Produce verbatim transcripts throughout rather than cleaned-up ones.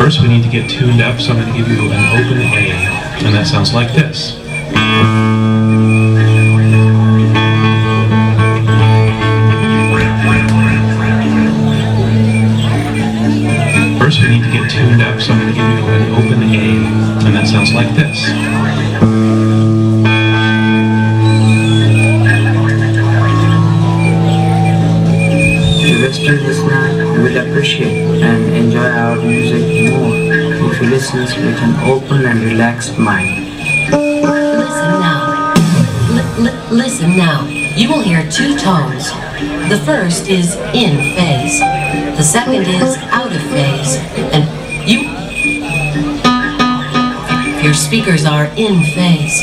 First, we need to get tuned up, so I'm going to give you an open A, and that sounds like this. First, we need to get tuned up, so I'm going to give you an open A, and that sounds like this. The Western listener will appreciate and enjoy our music more if he listens with an open and relaxed mind. Listen now. L- l- listen now. You will hear two tones. The first is in phase. The second is out of phase. And you... Your speakers are in phase.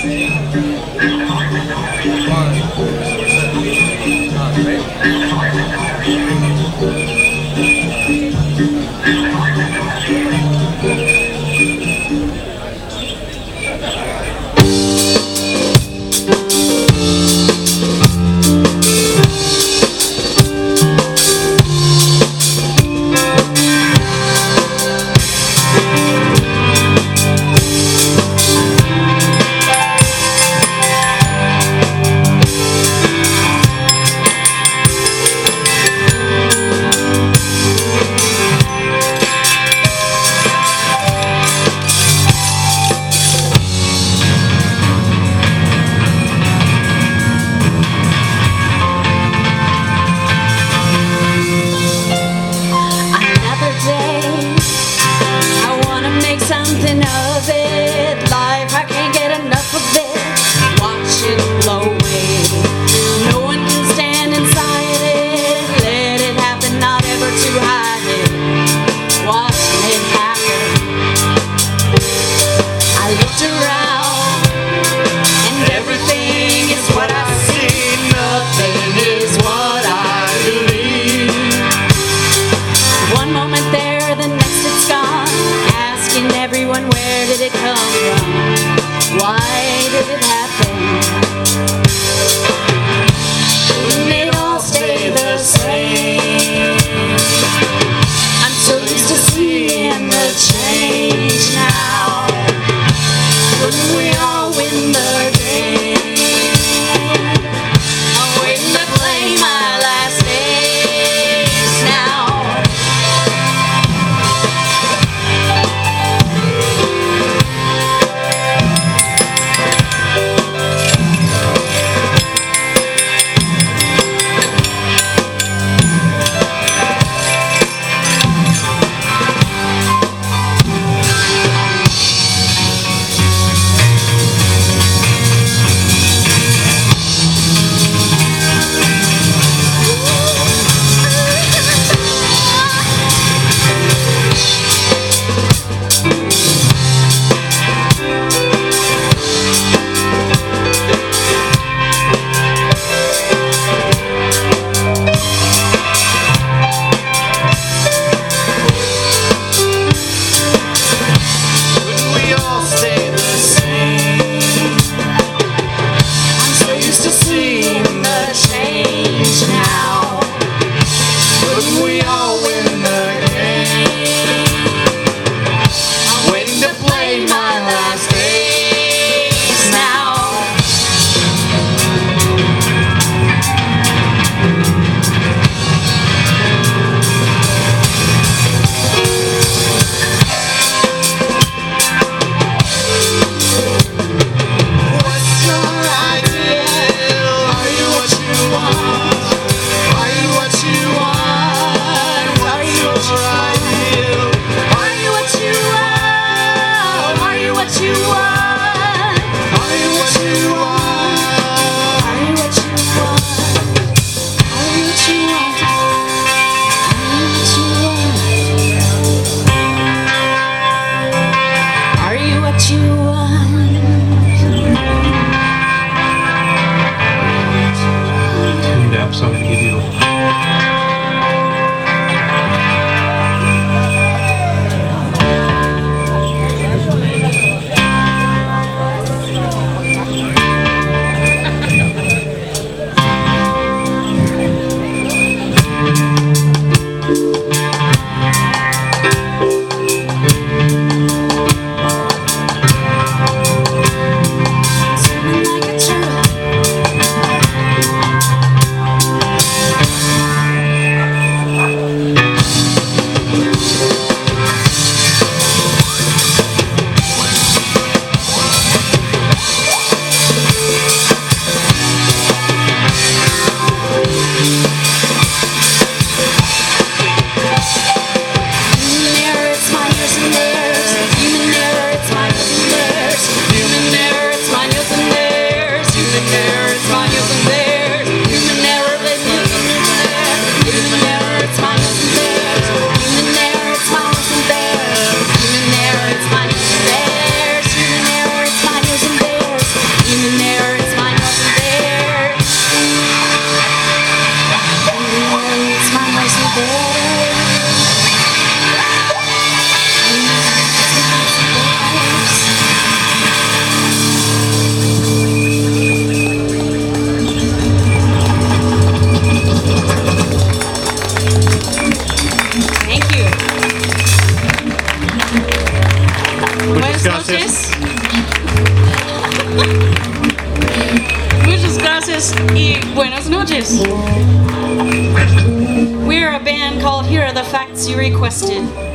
gracias y buenas noches. We're a band called Here Are the Facts You Requested.